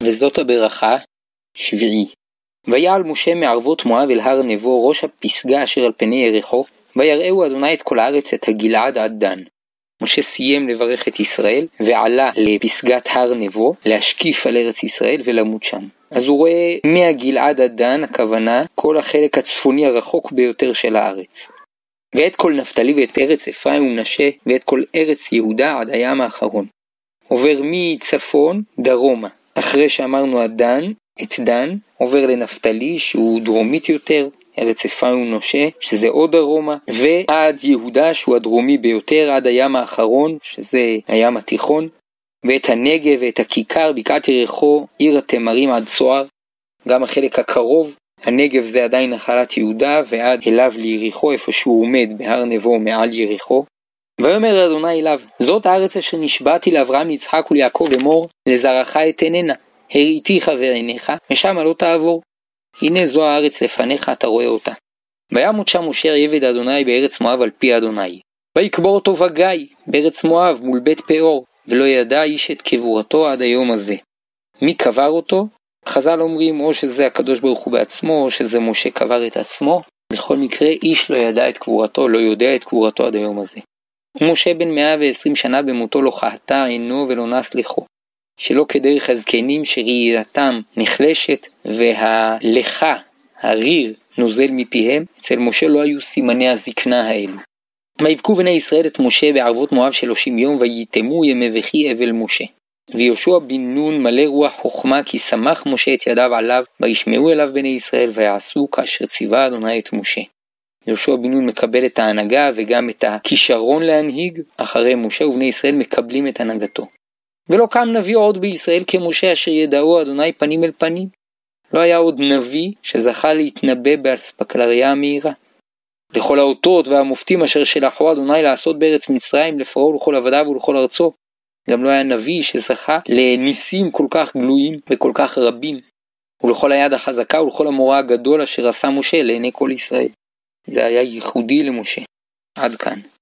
וזאת הברכה. 7. ויעל משה מערבות מואב אל הר נבו ראש הפסגה אשר על פני יריחו, ויראהו אדוני את כל הארץ את הגלעד עד דן. משה סיים לברך את ישראל ועלה לפסגת הר נבו להשקיף על ארץ ישראל ולמות שם. אז הוא רואה מהגלעד עד דן, הכוונה כל החלק הצפוני הרחוק ביותר של הארץ. ואת כל נפתלי ואת ארץ אפרים ומנשה ואת כל ארץ יהודה עד הים האחרון. עובר מצפון דרומה. אחרי שאמרנו עד דן, את דן עובר לנפתלי שהוא דרומית יותר, ארץ אפרים ומנשה שזה עוד דרומה, ועד יהודה שהוא הדרומי ביותר עד הים האחרון שזה הים התיכון, ואת הנגב ואת הכיכר בקעת יריחו עיר התמרים עד צוער. גם החלק הקרוב, הנגב זה עדיין נחלת יהודה ועד אליו ליריחו איפה שהוא עומד בהר נבו מעל יריחו. ויאמר אדוני אליו זאת הארץ אשר נשבעתי לאברהם ליצחק וליעקב לאמור לזרעך אתננה הראיתיך ועיניך ושם לא תעבור. הנה זו הארץ לפניך אתה רואה אותה. וימות שם משה עבד אדוני בארץ מואב על פי אדוני. ויקבור אותו בגיא בארץ מואב מול בית פאור, ולא ידע איש את קבורתו עד היום הזה. מי קבר אותו? חז"ל אומרים או שזה הקדוש ברוך הוא בעצמו או שזה משה קבר את עצמו. בכל מקרה איש לא ידע את קבורתו, לא יודע את קבורתו עד היום הזה. ומשה בן 120 שנה במותו לא חטא עינו ולא נס לחו. שלא כדרך הזקנים שראייתם נחלשת והלכה, הריר, נוזל מפיהם, אצל משה לא היו סימני הזקנה האלו. ויבכו בני ישראל את משה בערבות מואב 30 יום ויתמו ימי וכי אבל משה. ויהושע בן נון מלא רוח חוכמה כי שמח משה את ידיו עליו וישמעו אליו בני ישראל ויעשו כאשר ציווה אדוני את משה. יהושע בן נון מקבל את ההנהגה וגם את הכישרון להנהיג אחרי משה, ובני ישראל מקבלים את הנהגתו. ולא קם נביא עוד בישראל כמשה אשר ידעו אדוני פנים אל פנים. לא היה עוד נביא שזכה להתנבא באספקלריה המהירה. לכל האותות והמופתים אשר שלחו אדוני לעשות בארץ מצרים לפרעה ולכל עבדיו ולכל ארצו. גם לא היה נביא שזכה לניסים כל כך גלויים וכל כך רבים. ולכל היד החזקה ולכל המורא הגדול אשר עשה משה לעיני כל ישראל. זה היה ייחודי למשה. עד כאן.